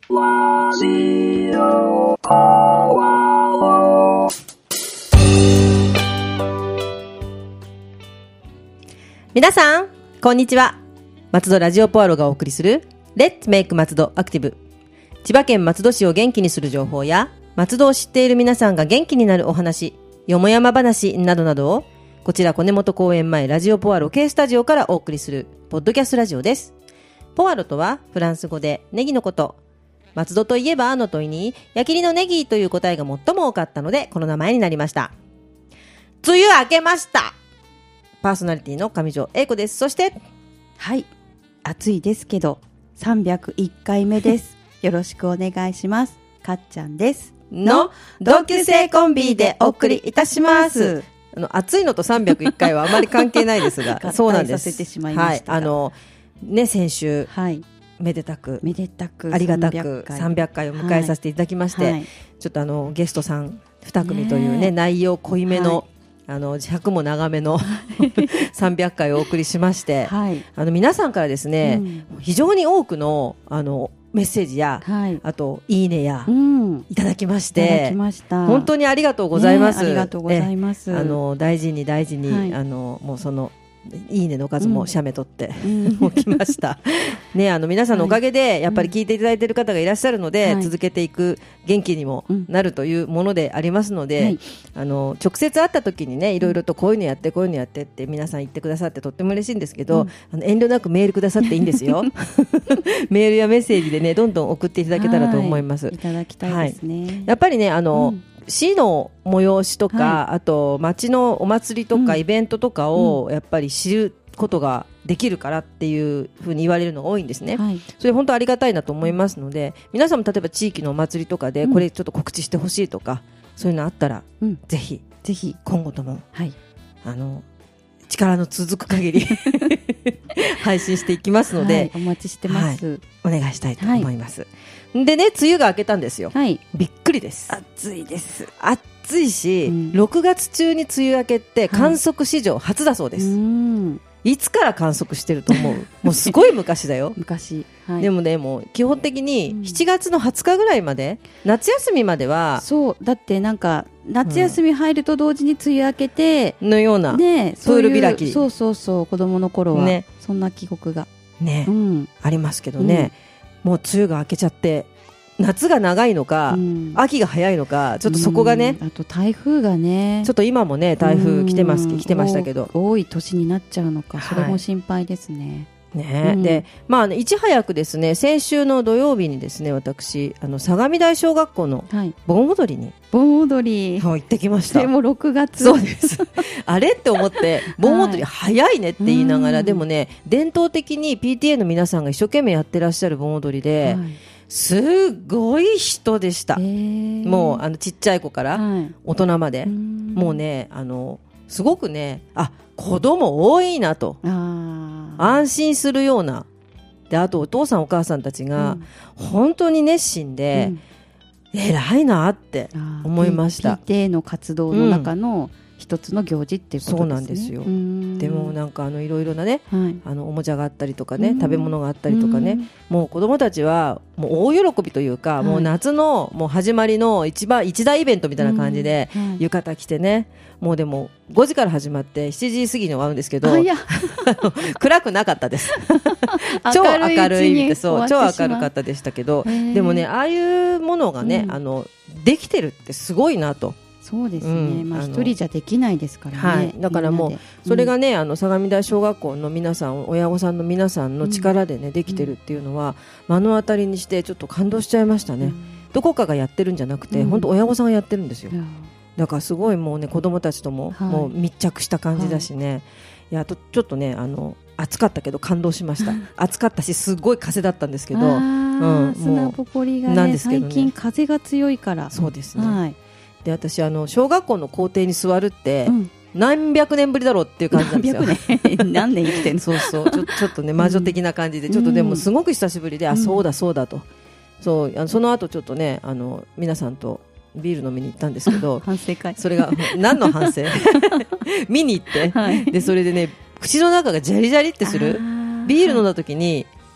ラジオポアロ。 皆さんこんにちは。松戸ラジオポアロがお送りするレッツメイク松戸アクティブ。千葉県松戸市を元気にする情報や松戸を知っている皆さんが元気になるお話、よもやま話などなどをこちら小根本公園前ラジオポアロ K スタジオからお送りするポッドキャストラジオです。ポアロとはフランス語でネギのこと。松戸といえばの問いに矢切のネギという答えが最も多かったのでこの名前になりました。梅雨明けました。パーソナリティの上条英子です。そしてはい、暑いですけど301回目です。よろしくお願いします。かっちゃんですの同級生コンビでお送りいたします。暑いのと301回はあまり関係ないですがそうなんです。 合体させてしまいましたが、 はい、先週、 はい、 めでたくありがたく300回を迎えさせていただきまして、 はい、 ちょっとゲストさん2組というね内容濃いめの、尺も長めの300回をお送りしまして、はい、皆さんからですね、非常に多くのメッセージや、はい、あといいねや、いただきまして、本当にありがとうございます。 ありがとうございます。 大事に、はい、もうそのいいねの数も写メ取っておきましたね。皆さんのおかげでやっぱり聞いていただいている方がいらっしゃるので、続けていく元気にもなるというものでありますので、直接会った時にね、いろいろとこういうのやってこういうのやってって皆さん言ってくださってとっても嬉しいんですけど、遠慮なくメールくださっていいんですよメールやメッセージでねどんどん送っていただけたらと思います。 いただきたいですね。 やっぱりね市の催しとか、あと町のお祭りとかイベントとかをやっぱり知ることができるからっていうふうに言われるのが多いんですね。それ本当ありがたいなと思いますので、皆さんも例えば地域のお祭りとかでこれちょっと告知してほしいとか、そういうのあったら、ぜひ今後とも、力の続く限り配信していきますので、 お待ちしてます、 お願いしたいと思います。でね、梅雨が明けたんですよ。びっくりです。 暑いです。 暑いし、6月中に梅雨明けって観測史上初だそうです。いつから観測してると思う？もうすごい昔だよ。 昔、 でもね、もう基本的に7月の20日ぐらいまで、夏休みまではそうだって、なんか夏休み入ると同時に梅雨明けてのような、 ね、 プール開き、 そう子供の頃は、ね、そんな記憶がね、ありますけどね、もう梅雨が明けちゃって夏が長いのか、秋が早いのか、ちょっとそこがね、 あと台風がね、 ちょっと今もね台風来てましたけど、 多い年になっちゃうのか、それも心配ですね。 で、いち早くですね、先週の土曜日にですね、私相模台小学校の盆踊りに、行ってきました。 でも6月、 そうですあれって思って盆踊り早いねって言いながら、でもね、伝統的に PTA の皆さんが一生懸命やってらっしゃる盆踊りで、すごい人でした。もうちっちゃい子から大人まで、もうねすごくね、子供多いなと安心するようなで、あとお父さんお母さんたちが本当に熱心で、偉いなって思いました。 PTA の活動の中の一つの行事っていうことですね。 そうなんですよ。でもなんかいろいろなね、おもちゃがあったりとかね、食べ物があったりとかね、もう子どもたちはもう大喜びというか、もう夏のもう始まりの一大イベントみたいな感じで、浴衣着てね、もうでも5時から始まって7時過ぎに終わるんですけど、暗くなかったです超明るい、超明るかったでしたけど、でもね、ああいうものがね、できてるってすごいなと。 そうですね、一人じゃできないですからね。 だからもうそれがね、相模台小学校の皆さん、親御さんの皆さんの力でね、できてるっていうのは目の当たりにしてちょっと感動しちゃいましたね。どこかがやってるんじゃなくて、本当親御さんがやってるんですよ。だからすごいもうね、子供たちとももう密着した感じだしね、ちょっとね暑かったけど感動しました暑かったし、すごい風だったんですけど、 砂ぼこりがね、最近風が強いから。そうですね。 で、私小学校の校庭に座るって、何百年ぶりだろうっていう感じなんですよ。 何年生きてんの。 そうちょっとね、魔女的な感じで、ちょっとでもすごく久しぶりで、そうだと、その後ちょっとね、皆さんとビール飲みに行ったんですけど反省会。 それが何の反省見に行って、でそれでね、口の中がジャリジャリってするビール飲んだ時に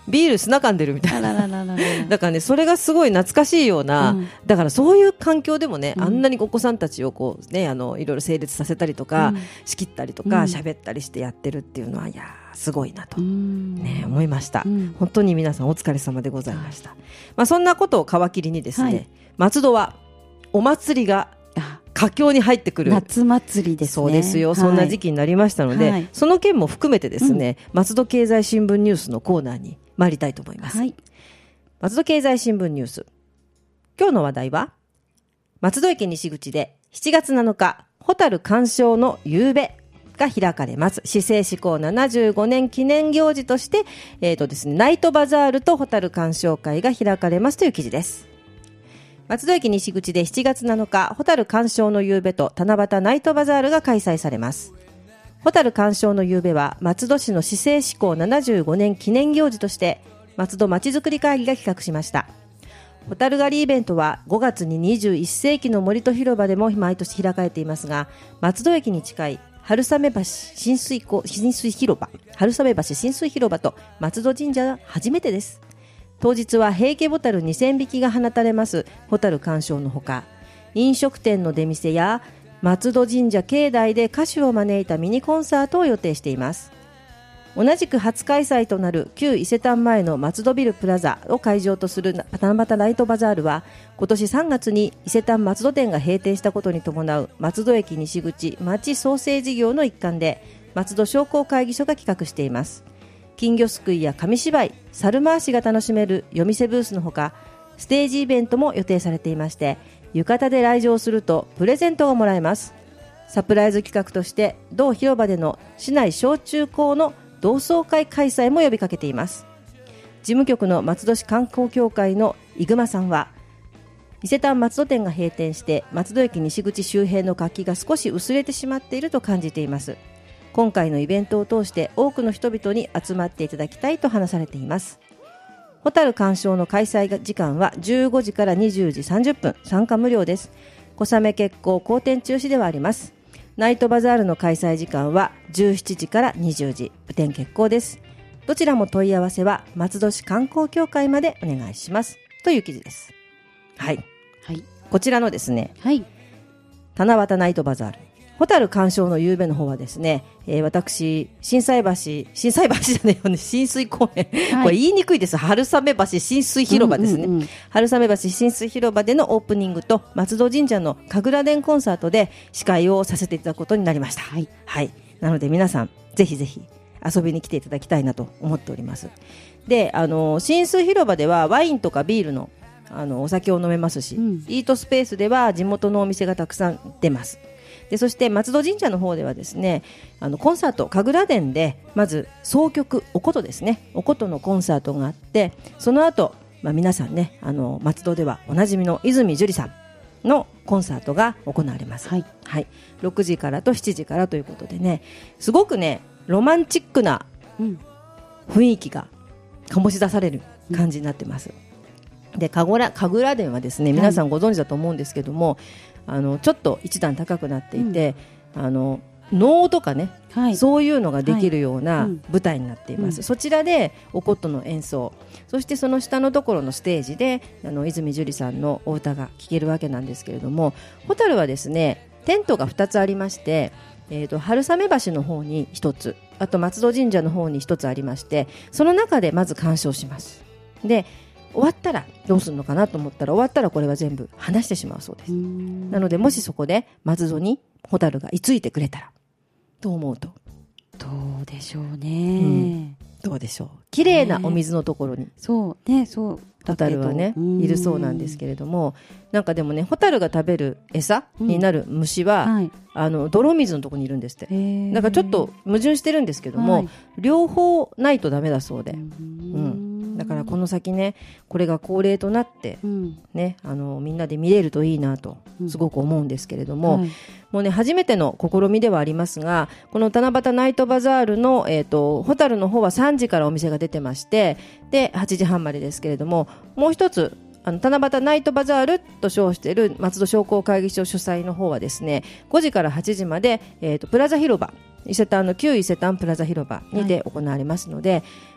ビール砂噛んでるみたいな。 あらららららだからね、それがすごい懐かしいような、だからそういう環境でもね、あんなにお子さんたちをこうね、いろいろ整列させたりとか、仕切ったりとか、喋ったりしてやってるっていうのは、いやー、すごいなと、ね、思いました。本当に皆さんお疲れ様でございました。まあ、そんなことを皮切りにですね、松戸はお祭りが佳境に入ってくる夏祭りですね。 そうですよ、そんな時期になりましたので、その件も含めてですね、松戸経済新聞ニュースのコーナーに参りたいと思います。松戸経済新聞ニュース、今日の話題は、松戸駅西口で7月7日ホタル鑑賞の夕べが開かれます。市制施行75年記念行事として、ですね、ナイトバザールとホタル鑑賞会が開かれますという記事です。松戸駅西口で7月7日、ホタル鑑賞の夕べと七夕ナイトバザールが開催されます。ホタル鑑賞の夕べは、松戸市の市制施行75年記念行事として、松戸まちづくり会議が企画しました。ホタル狩りイベントは5月に21世紀の森と広場でも毎年開かれていますが、松戸駅に近い春雨橋親水広場、春雨橋親水広場と松戸神社は初めてです。当日は平家ボタル2000匹が放たれますホタル鑑賞のほか、飲食店の出店や松戸神社境内で歌手を招いたミニコンサートを予定しています。同じく初開催となる旧伊勢丹前の松戸ビルプラザを会場とする七夕ナイトバザールは、今年3月に伊勢丹松戸店が閉店したことに伴う松戸駅西口町創生事業の一環で、松戸商工会議所が企画しています。金魚すくいや紙芝居、猿回しが楽しめる夜店ブースのほか、ステージイベントも予定されていまして、浴衣で来場するとプレゼントがもらえます。サプライズ企画として、同広場での市内小中高の同窓会開催も呼びかけています。事務局の松戸市観光協会の伊熊さんは、伊勢丹松戸店が閉店して松戸駅西口周辺の活気が少し薄れてしまっていると感じています。今回のイベントを通して多くの人々に集まっていただきたいと話されています。ホタル鑑賞の開催時間は15時から20時30分、参加無料です。小雨決行、好天中止ではあります。ナイトバザールの開催時間は17時から20時、雨天決行です。どちらも問い合わせは松戸市観光協会までお願いしますという記事です。はい、 はい、 こちらのですね、 はい、 七夕ナイトバザールホタル鑑賞の夕べの方はですね、私心斎橋じゃないよね、親水公園、これ言いにくいです。春雨橋親水広場ですね、春雨橋親水広場でのオープニングと松戸神社の神楽殿コンサートで司会をさせていただくことになりました。はい、はい、なので皆さんぜひぜひ遊びに来ていただきたいなと思っております。で、親水広場ではワインとかビールのお酒を飲めますし、イートスペースでは地元のお店がたくさん出ます。で、そして松戸神社の方ではですね、コンサート神楽殿でまず総曲お琴ですね、お琴のコンサートがあって、その後、皆さんね、松戸ではおなじみの泉樹里さんのコンサートが行われます。はい、はい、6時からと7時からということでね、すごくねロマンチックな雰囲気が醸し出される感じになってます。で、神楽殿はですね、皆さんご存知だと思うんですけども、ちょっと一段高くなっていて、能とかね、そういうのができるような舞台になっています。そちらでお琴の演奏、そしてその下のところのステージで泉樹里さんのお歌が聴けるわけなんですけれども、ホタルはですねテントが2つありまして、春雨橋の方に1つ、あと松戸神社の方に1つありまして、その中でまず鑑賞します。で、終わったらどうするのかなと思ったら、終わったらこれは全部話してしまうそうです。なので、もしそこで松戸にホタルが居ついてくれたらと思うと、 どうでしょうね、 どうでしょう。綺麗なお水のところに、 そうね、そうホタルはねいるそうなんですけれども、なんかでもね、ホタルが食べる餌になる虫は、泥水のところにいるんですって。だからちょっと矛盾してるんですけども、両方ないとダメだそうで、だからこの先ね、これが恒例となって、ね、みんなで見れるといいなとすごく思うんですけれども、もうね初めての試みではありますが、この七夕ナイトバザールの、ホタルの方は3時からお店が出てまして、で8時半までですけれども、もう一つ七夕ナイトバザールと称している松戸商工会議所主催の方はですね、5時から8時まで、プラザ広場、伊勢丹の旧伊勢丹プラザ広場にて行われますので、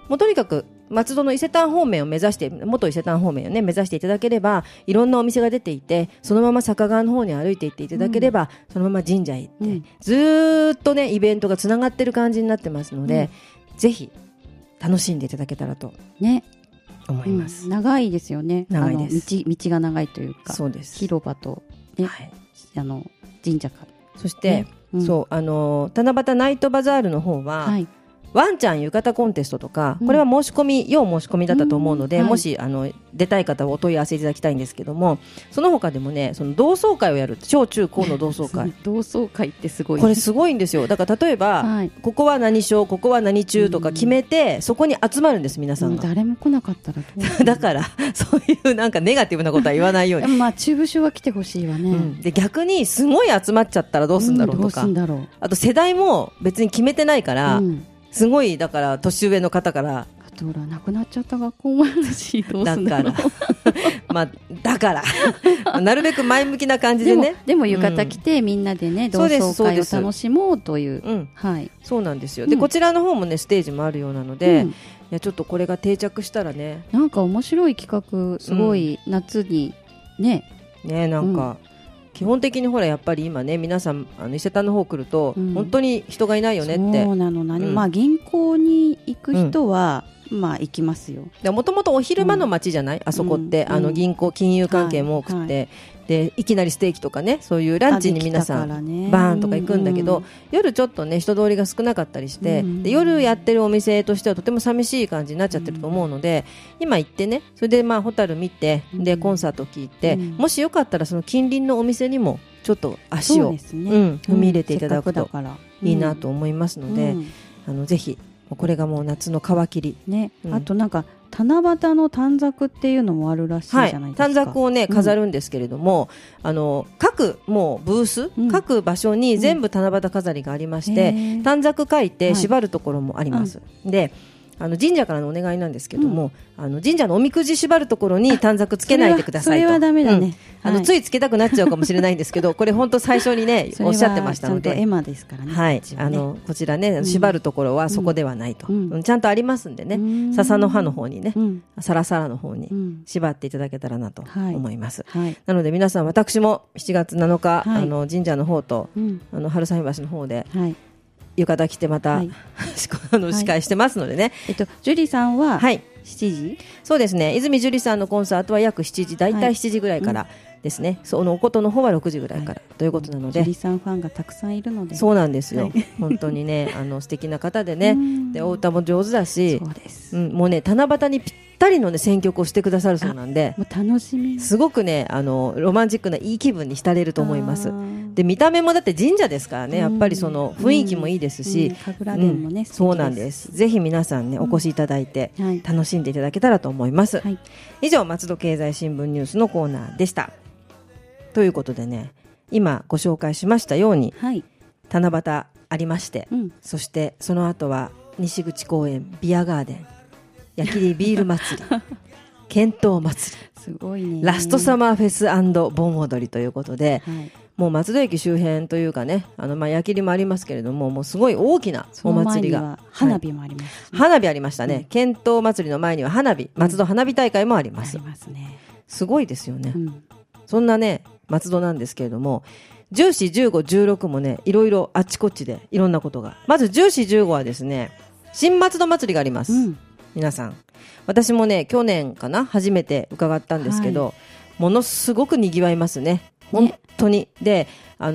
もうとにかく松戸の伊勢丹方面を目指して、元伊勢丹方面をね目指していただければ、いろんなお店が出ていて、そのまま坂川の方に歩いていっていただければ、そのまま神社へ行って、ずーっとねイベントがつながってる感じになってますので、ぜひ楽しんでいただけたらとね、 思います。 長いですよね。 長いです。 道が長いというか、 そうです。 広場と、ね、はい、神社から。 そして、ね、そう七夕ナイトバザールの方は、はい、ワンちゃん浴衣コンテストとか、これは申し込み、要申し込みだったと思うので、もし出たい方はお問い合わせいただきたいんですけども、その他でもね、その同窓会をやる、小中高の同窓会同窓会ってすごい、 これすごいんですよ。だから例えば、はい、ここは何小、ここは何中とか決めて、そこに集まるんです、皆さんが。 誰も来なかったらどうだからそういうなんかネガティブなことは言わないように。 まあ中部小は来てほしいわね、 で逆にすごい集まっちゃったらどうするんだろうとか、あと世代も別に決めてないから、すごいだから年上の方からあとほら亡くなっちゃった学校もあるし、どうすんだろうまあだからなるべく前向きな感じでね。 でも浴衣着て、みんなでね同窓会を楽しもうという、はい、 そうなんですよ。で、こちらの方もねステージもあるようなので、いやちょっとこれが定着したらね、 なんか面白い企画、すごい夏にねなんか、基本的にほらやっぱり今ね皆さん伊勢丹の方来ると、本当に人がいないよねって。 そうなの、まあ銀行に行く人は、まあ行きますよ。 もともとお昼間の街じゃない、あそこって、銀行金融関係も多くて、でいきなりステーキとかね、そういうランチに皆さんバーンとか行くんだけど、夜ちょっとね人通りが少なかったりして、で夜やってるお店としてはとても寂しい感じになっちゃってると思うので、今行ってね、それでまあホタル見て、でコンサート聞いて、もしよかったらその近隣のお店にもちょっと足を、踏み入れていただくといいなと思いますので、ぜひこれがもう夏の皮切り、 ね、あとなんか七夕の短冊っていうのもあるらしいじゃないですか。 短冊をね飾るんですけれども、各もうブース、各場所に全部七夕飾りがありまして、短冊書いて縛るところもあります、で神社からのお願いなんですけども、神社のおみくじ縛るところに短冊つけないでくださいと。 それはダメだね、 ついつけたくなっちゃうかもしれないんですけど、これ本当最初にねおっしゃってましたので、 ちゃんと絵馬ですからね、 はい、こちらね縛るところはそこではないと、ちゃんとありますんでね、笹の葉の方にね、サラサラの方に縛っていただけたらなと思います、なので皆さん、私も7月7日、神社の方と、春雨橋の方で、浴衣着てまた、司会してますのでね、 ジュリさんは7時、 そうですね、泉ジュリさんのコンサートは約7時、だいたい7時ぐらいからですね、そのおことの方は6時ぐらいから、ということなので、 ジュリさんファンがたくさんいるので、 そうなんですよ、本当にね素敵な方でね、でお歌も上手だし、 そうです、 もうね七夕にぴったりのね選曲をしてくださるそうなんで、 もう楽しみ、 すごくねロマンチックないい気分に浸れると思います。で見た目もだって神社ですからね、やっぱりその雰囲気もいいですし、 神楽殿もね、 そうなんです。ぜひ皆さんねお越しいただいて、楽しんでいただけたらと思います、以上、松戸経済新聞ニュースのコーナーでした。ということでね、今ご紹介しましたように、七夕ありまして、そしてその後は西口公園ビアガーデン、矢切ビール祭り剣闘祭り、 すごいね、 ラストサマーフェス&盆踊りということで、もう松戸駅周辺というかね、矢切もありますけれども、もうすごい大きなお祭りが、 花火もあります、 花火ありましたね、剣闘祭りの前には花火、松戸花火大会もあります、すごいですよね、そんなね松戸なんですけれども、14、15、16もねいろいろあっちこっちでいろんなことが、まず14、15はですね新松戸祭りがあります、皆さん、私もね去年かな初めて伺ったんですけど、ものすごくにぎわいますね、本当に。で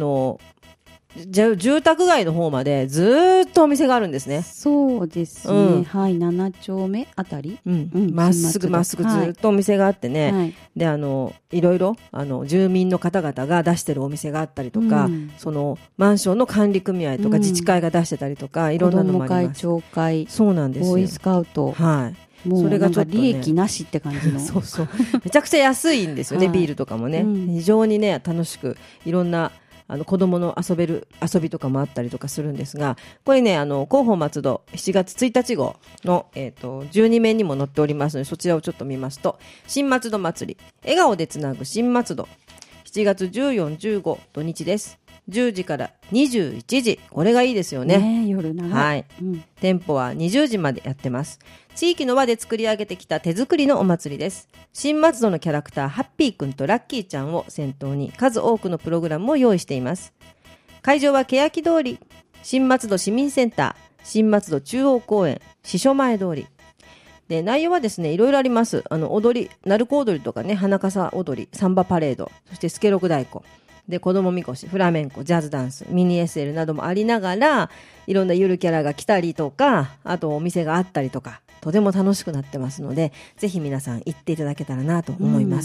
住宅街の方までずーっとお店があるんですね。 そうですね、7丁目あたり、 まっすぐずっとお店があってね、でいろいろ住民の方々が出してるお店があったりとか、そのマンションの管理組合とか自治会が出してたりとか、いろんなのもあります。 子ども会、町会、 そうなんですよ、 ボーイスカウト、もうそれがちょっと、利益なしって感じのそうそう、めちゃくちゃ安いんですよね、ビールとかもね、非常にね楽しく、いろんな子供の遊びとかもあったりとかするんですが、これね広報松戸7月1日号の、12面にも載っておりますので、そちらをちょっと見ますと、新松戸祭り笑顔でつなぐ新松戸、7月14、15土日です。 10時から21時。これがいいですよね。 夜長い。 はい。店舗は20時までやってます。地域の輪で作り上げてきた手作りのお祭りです。新松戸のキャラクター、ハッピーくんとラッキーちゃんを先頭に数多くのプログラムを用意しています。会場は欅通り、新松戸市民センター、新松戸中央公園、支所前通り。で、内容はですね、いろいろあります。踊り、鳴子踊りとかね、花笠踊り、サンバパレード、そしてスケロク太鼓。で、子供みこし、フラメンコ、ジャズダンス、ミニ SL などもありながら、いろんなゆるキャラが来たりとか、あとお店があったりとか、とても楽しくなってますので、ぜひ皆さん行っていただけたらなと思います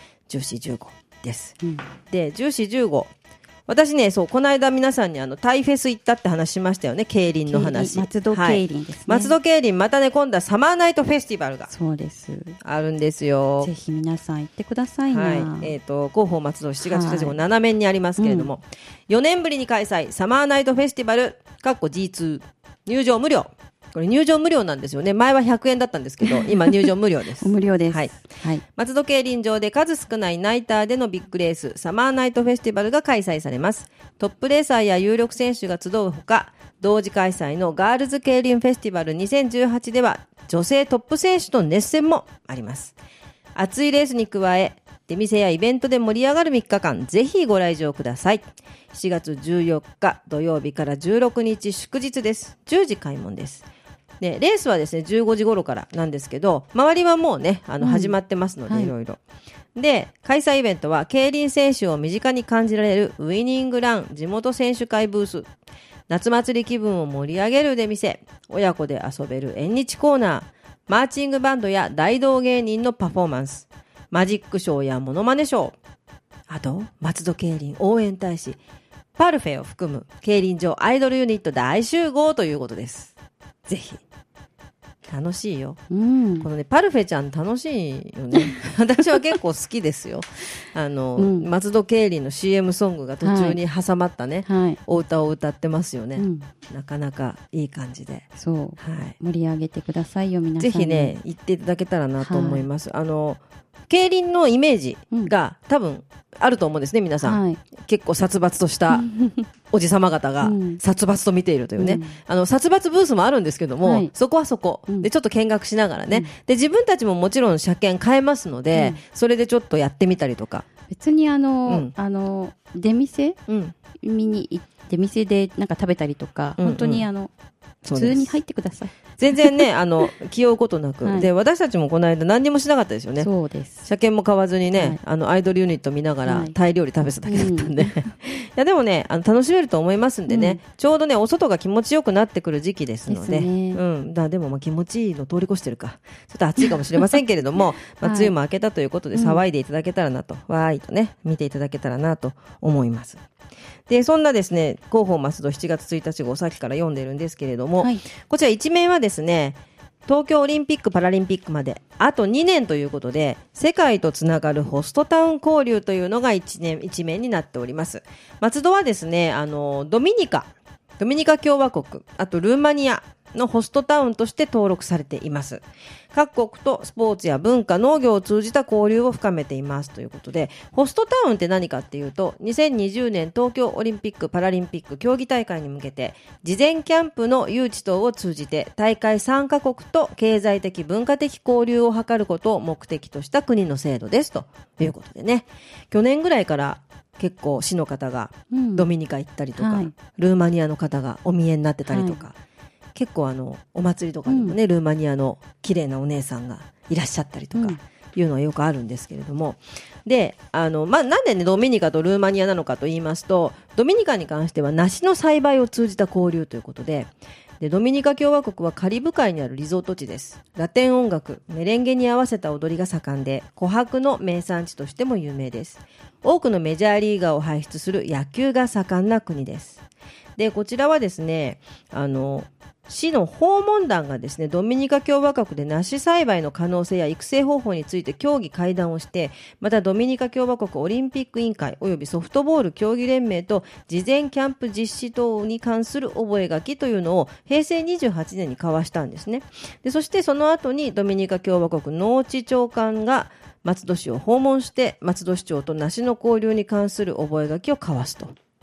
。14、15です。で、14、15。私ね、そう、この間皆さんにタイフェス行ったって話しましたよね、競輪の話。 松戸競輪ですね。 松戸競輪、またね、今度はサマーナイトフェスティバルが。 そうです。 あるんですよ。 ぜひ皆さん行ってくださいな。 はい。広報松戸7月1日号7面にありますけれども、4年ぶりに開催、サマーナイトフェスティバル、G2、入場無料。これ入場無料なんですよね。前は100円だったんですけど、今入場無料です。 無料です。 はい。松戸競輪場で数少ないナイターでのビッグレース、サマーナイトフェスティバルが開催されます。トップレーサーや有力選手が集うほか、同時開催のガールズ競輪フェスティバル2018では、女性トップ選手と熱戦もあります。熱いレースに加え、出店やイベントで盛り上がる3日間、ぜひご来場ください。7月14日土曜日から16日祝日です。10時開門です。で、レースはですね、15時頃からなんですけど、周りはもうね、始まってますので、いろいろ。で、開催イベントは、競輪選手を身近に感じられるウィニングラン地元選手会ブース、夏祭り気分を盛り上げる出店、親子で遊べる縁日コーナー、マーチングバンドや大道芸人のパフォーマンス、マジックショーやモノマネショー、あと、松戸競輪応援大使、パルフェを含む競輪場アイドルユニット大集合ということです。ぜひ。楽しいよ。このね、パルフェちゃん楽しいよね。私は結構好きですよ。松戸競輪の CM ソングが途中に挟まったね、お歌を歌ってますよね。なかなかいい感じで。 そう。盛り上げてくださいよ、皆さん。 ぜひね、行っていただけたらなと思います。競輪のイメージが多分あると思うんですね、皆さん。結構殺伐としたおじさま方が殺伐と見ているというね。殺伐ブースもあるんですけども、そこはそこ。で、ちょっと見学しながらね。で、自分たちももちろん車検買えますので、それでちょっとやってみたりとか。 別に出店見に行って、出店でなんか食べたりとか、本当に普通に入ってください。 全然ね、気負うことなく。で、私たちもこの間何にもしなかったですよね。 そうです。 車検も買わずにね、アイドルユニット見ながら、タイ料理食べてただけだったんで。いや、でもね、楽しめると思いますんでね、ちょうどね、お外が気持ちよくなってくる時期ですので、でも気持ちいいの通り越してるか。ちょっと暑いかもしれませんけれども、梅雨も明けたということで騒いでいただけたらなと、わーいとね、見ていただけたらなと思います。で、そんなですね、広報松戸7月1日号さっきから読んでるんですけれども、こちら一面はですね、東京オリンピック・パラリンピックまであと2年ということで、世界とつながるホストタウン交流というのが一面になっております。松戸はですね、ドミニカ共和国、あとルーマニアのホストタウンとして登録されています。各国とスポーツや文化、農業を通じた交流を深めていますということで、ホストタウンって何かっていうと、2020年東京オリンピック・パラリンピック競技大会に向けて、事前キャンプの誘致等を通じて、大会参加国と経済的・文化的交流を図ることを目的とした国の制度ですということでね、去年ぐらいから結構市の方がドミニカ行ったりとか、ルーマニアの方がお見えになってたりとか、結構お祭りとかでもね、ルーマニアの綺麗なお姉さんがいらっしゃったりとかいうのはよくあるんですけれども、で、なんでね、ドミニカとルーマニアなのかと言いますと、ドミニカに関しては梨の栽培を通じた交流ということで、ドミニカ共和国はカリブ海にあるリゾート地です。ラテン音楽、メレンゲに合わせた踊りが盛んで、琥珀の名産地としても有名です。多くのメジャーリーガーを輩出する野球が盛んな国です。で、こちらはですね、市の訪問団がですね、ドミニカ共和国で梨栽培の可能性や育成方法について協議会談をして、またドミニカ共和国オリンピック委員会およびソフトボール競技連盟と事前キャンプ実施等に関する覚書というのを平成28年に交わしたんですね。で、そしてその後にドミニカ共和国農地長官が松戸市を訪問して、松戸市長と梨の交流に関する覚書を交わすと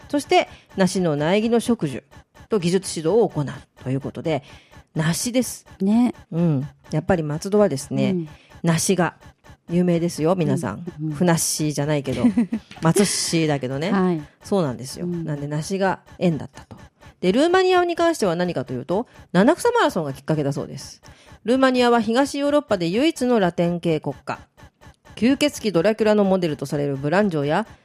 そして梨の苗木の植樹と技術指導を行うということで、梨ですね。 やっぱり松戸はですね、梨が有名ですよ皆さん、ふなっしーじゃないけど松市だけどね、はい、そうなんですよ、なんで梨が縁だったと。でルーマニアに関しては何かというと、七草マラソンがきっかけだそうです。ルーマニアは東ヨーロッパで唯一のラテン系国家。吸血鬼ドラキュラのモデルとされるブランジョや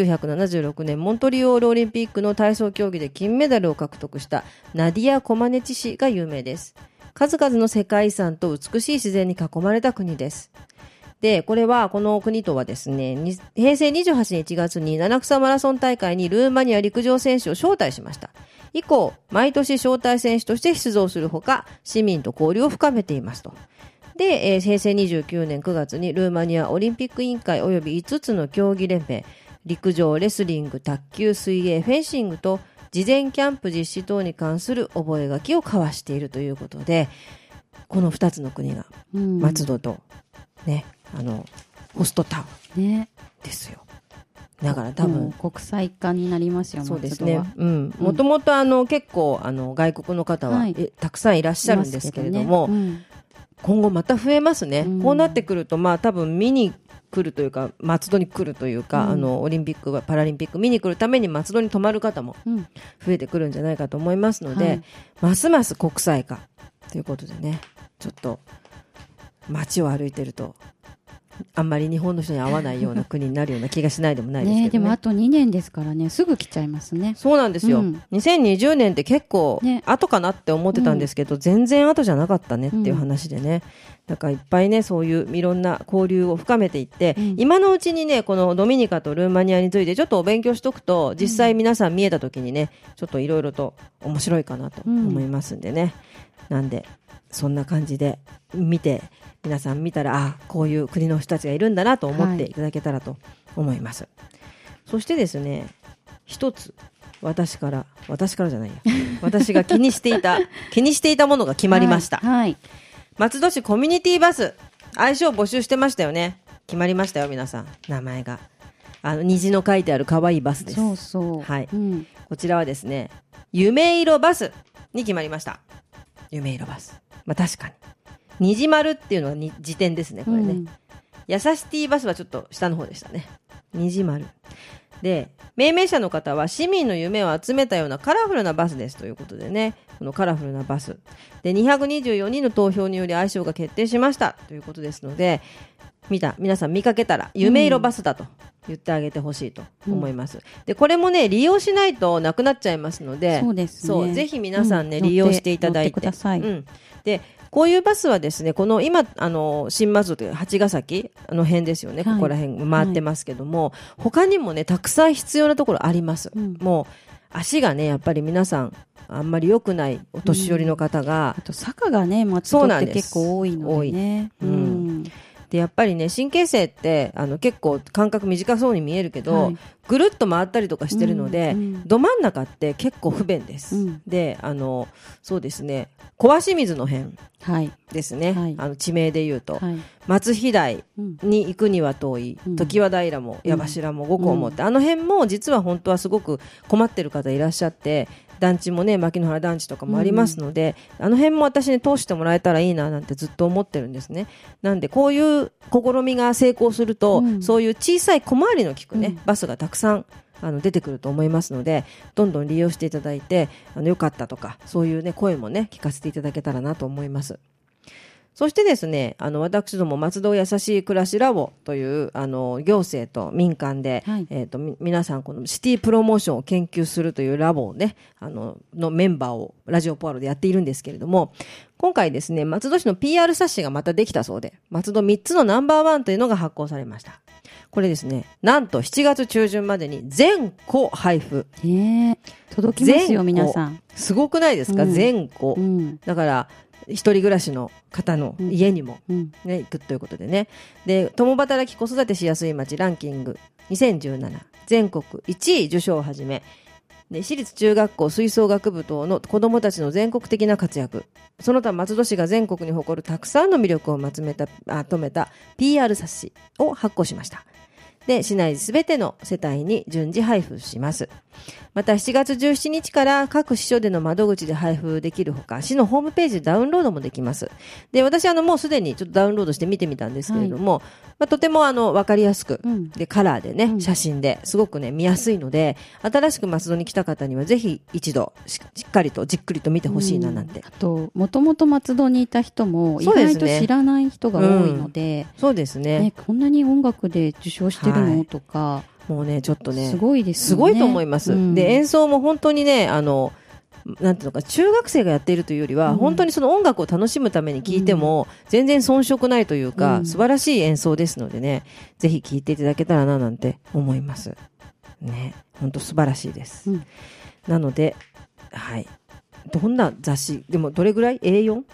1976年モントリオールオリンピックの体操競技で金メダルを獲得したナディア・コマネチ氏が有名です。数々の世界遺産と美しい自然に囲まれた国です。で、この国とはですね、平成28年1月に七草マラソン大会にルーマニア陸上選手を招待しました。以降、毎年招待選手として出場するほか、市民と交流を深めていますと。で、平成29年9月にルーマニアオリンピック委員会及び5つの競技連盟、陸上、レスリング、卓球、水泳、フェンシングと事前キャンプ実施等に関する覚書を交わしているということで、この2つの国が松戸とね、ホストタウンですよ。だから多分国際化になりますよ。 そうですね。もともと結構外国の方は、たくさんいらっしゃるんですけれども、今後また増えますね。こうなってくると多分見に来るというか松戸に来るというか、オリンピックパラリンピック見に来るために松戸に泊まる方も増えてくるんじゃないかと思いますので、ますます国際化ということでね、ちょっと街を歩いてるとあんまり日本の人に合わないような国になるような気がしないでもないですけどね。 でもあと2年ですからね、すぐ来ちゃいますね。 そうなんですよ。2020年って結構後かなって思ってたんですけど、全然後じゃなかったねっていう話でね。だからいっぱいね、そういういろんな交流を深めていって、今のうちにね、このドミニカとルーマニアについてちょっとお勉強しとくと、実際皆さん見えた時にね、ちょっといろいろと面白いかなと思いますんでね。なんでそんな感じで皆さん見たら、こういう国の人たちがいるんだなと思っていただけたらと思います。そしてですね、一つ私からじゃないや私が気にしていたものが決まりました。松戸市コミュニティバス、愛称募集してましたよね。決まりましたよ皆さん。名前が虹の書いてある可愛いバスです。 そうそう、 こちらはですね、夢色バスに決まりました。夢色バス、確かに虹丸っていうのが辞典ですねこれね。やさしティバスはちょっと下の方でしたね。虹丸で、命名者の方は市民の夢を集めたようなカラフルなバスですということでね、このカラフルなバスで224人の投票により愛称が決定しましたということですので、皆さん見かけたら夢色バスだと言ってあげてほしいと思います。でこれもね、利用しないとなくなっちゃいますので、 そうですね、 ぜひ皆さんね、利用していただいて乗ってください。 でこういうバスはですね、この今新松戸という八ヶ崎辺ですよね、ここら辺回ってますけども、他にもねたくさん必要なところあります。もう足がねやっぱり皆さんあんまり良くないお年寄りの方が、 あと坂がね松戸って結構多いのでね。 でやっぱりね、神経性って結構間隔短そうに見えるけど、ぐるっと回ったりとかしてるので、ど真ん中って結構不便です。でそうですね、小鷲水の辺ですね、地名でいうと、松飛台に行くには遠い、常盤平も矢柱も五甲もって、辺も実は本当はすごく困ってる方いらっしゃって、団地もね、牧之原団地とかもありますので、辺も私に通してもらえたらいいななんてずっと思ってるんですね。なんでこういう試みが成功すると、そういう小さい小回りの利くね、バスがたくさん出てくると思いますので、どんどん利用していただいて、よかったとかそういうね声もね聞かせていただけたらなと思います。そしてですね、私ども松戸やさしい暮らしラボという行政と民間で、皆さんこのシティプロモーションを研究するというラボをねのメンバーをラジオポアロでやっているんですけれども、今回ですね、松戸市の PR 冊子がまたできたそうで、松戸3つのナンバー1というのが発行されました。これですね、なんと7月中旬までに全個配布、 届きますよ皆さん。 すごくないですか、全個、だから一人暮らしの方の家にも、行くということでね。で、共働き子育てしやすい街ランキング2017全国1位受賞をはじめ、で私立中学校吹奏楽部等の子どもたちの全国的な活躍、その他松戸市が全国に誇るたくさんの魅力をまとめた PR 冊子を発行しました。で市内すべての世帯に順次配布します。 また7月17日から各支所での窓口で配布できるほか、市のホームページでダウンロードもできます。で、私もうすでにちょっとダウンロードして見てみたんですけれども、とてもわかりやすく、で、カラーでね、写真ですごくね、見やすいので、新しく松戸に来た方にはぜひ一度しっかりとじっくりと見てほしいななんて。 あと、もともと松戸にいた人も意外と知らない人が多いので、 そうですね。 こんなに音楽で受賞してるのとか、 もうね、ちょっとね、 すごいですよね。 すごいと思います。で、演奏も本当にね、なんていうのか、中学生がやっているというよりは、本当にその音楽を楽しむために聴いても、全然遜色ないというか、素晴らしい演奏ですのでね、ぜひ聴いていただけたらななんて思います。ね、本当素晴らしいです。なので、はい。どんな雑誌でもどれぐらい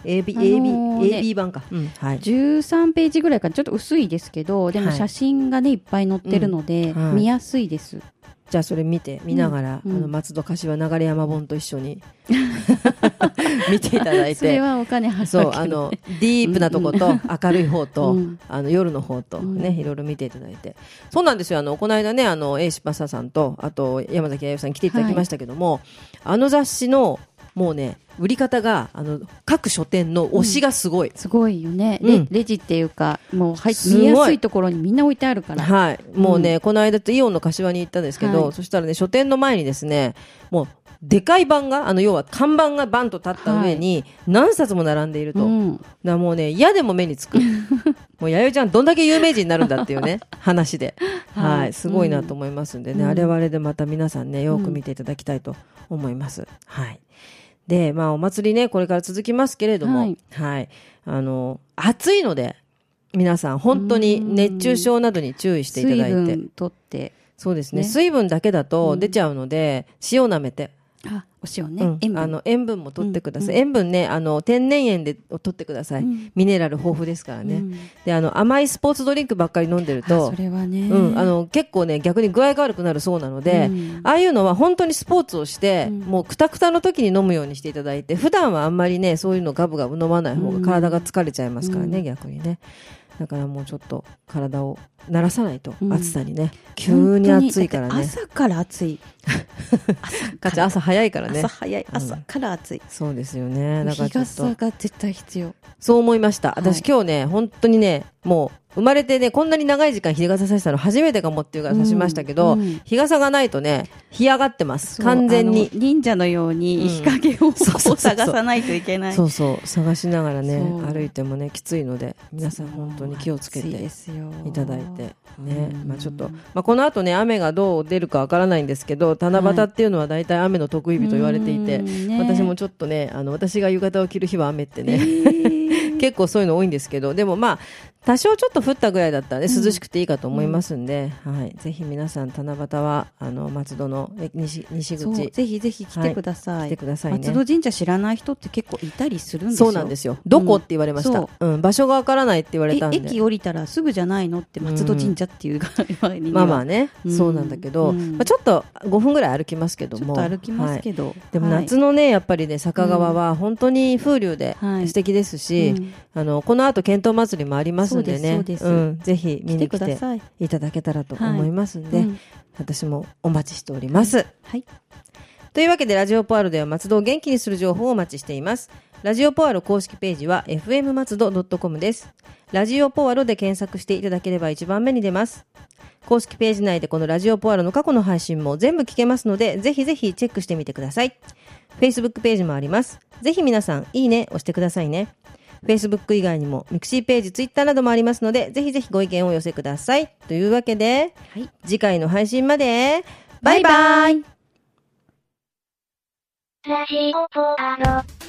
A4?AB 版か、 はい、13ページぐらいからちょっと薄いですけど、でも写真がねいっぱい載ってるので、見やすいです。 じゃあそれ見ながら、松戸柏流山本と一緒に見ていただいて、 それはお金払う。 そう、ディープなとこと明るい方と、夜の方とね、いろいろ見ていただいて。そうなんですよ。この間ね、Aシパサさんと、あと山崎あゆさんに来ていただきましたけども、雑誌のもうね、売り方が、各書店の推しがすごい。 すごいよね。レジっていうか、もう見やすいところにみんな置いてあるから。 はい。もうね、この間イオンの柏に行ったんですけど、そしたらね、書店の前にですね、もう、でかい版が、要は看板がバンと立った上に、何冊も並んでいると。だもうね、嫌でも目につく。もう、やゆちゃんどんだけ有名人になるんだっていうね、話で。はい。すごいなと思いますんでね、あれはあれでまた皆さんね、よく見ていただきたいと思います。はい。で、お祭りね、これから続きますけれども、はい。暑いので、皆さん本当に熱中症などに注意していただいて。 水分取って。 そうですね。水分だけだと出ちゃうので、塩舐めて。 お塩ね。 塩分も取ってください。塩分ね、天然塩で取ってください。ミネラル豊富ですからね。で、甘いスポーツドリンクばっかり飲んでると、 それはね。 結構ね、逆に具合が悪くなるそうなので、ああいうのは本当にスポーツをして、もうくたくたの時に飲むようにしていただいて、普段はあんまりね、そういうのガブガブ飲まない方が体が疲れちゃいますからね、逆にね。だからもうちょっと体を慣らさないと、暑さにね。急に暑いからね。 朝から暑い。 朝早いからね。 朝早い。朝から暑い。 そうですよね。だからちょっと。 日傘が絶対必要。 そう思いました。私今日ね、本当にね、もう、生まれてね、こんなに長い時間日傘さしたの初めてかもっていうからさしましたけど、日傘がないとね、干上がってます。完全に。 忍者のように日陰を探さないといけない。 そうそう。探しながらね、歩いてもね、きついので、皆さん本当に気をつけていただいて。ね。ちょっと、この後ね、雨がどう出るかわからないんですけど、七夕っていうのは大体雨の得意日と言われていて、私もちょっとね、私が浴衣を着る日は雨ってね、結構そういうの多いんですけど、でも多少ちょっと降ったぐらいだったらね、涼しくていいかと思いますんで、はい。ぜひ皆さん、七夕は、松戸の西口。 ぜひぜひ来てください。 来てくださいね。 松戸神社知らない人って結構いたりするんですよ。そうなんですよ。どこって言われました。場所がわからないって言われたんで。 駅降りたらすぐじゃないのって松戸神社っていうね、そうなんだけど、ちょっと5分ぐらい歩きますけども。 ちょっと歩きますけど。 でも夏のね、やっぱりね、坂川は本当に風流で素敵ですし、この後、剣闘祭りもありますんでね。ぜひ見に来ていただけたらと思いますんで、私もお待ちしております。 はい。 というわけで、ラジオポアロでは松戸を元気にする情報をお待ちしています。ラジオポアロ公式ページは fm 松戸 .com です。ラジオポアロで検索していただければ一番目に出ます。公式ページ内でこのラジオポアロの過去の配信も全部聞けますので、ぜひぜひチェックしてみてください。Facebook ページもあります。ぜひ皆さん、いいね押してくださいね。Facebook 以外にもミクシーページ、Twitter などもありますので、ぜひぜひご意見をお寄せください。というわけで、次回の配信まで、バイバイ。 ラジオポアロ。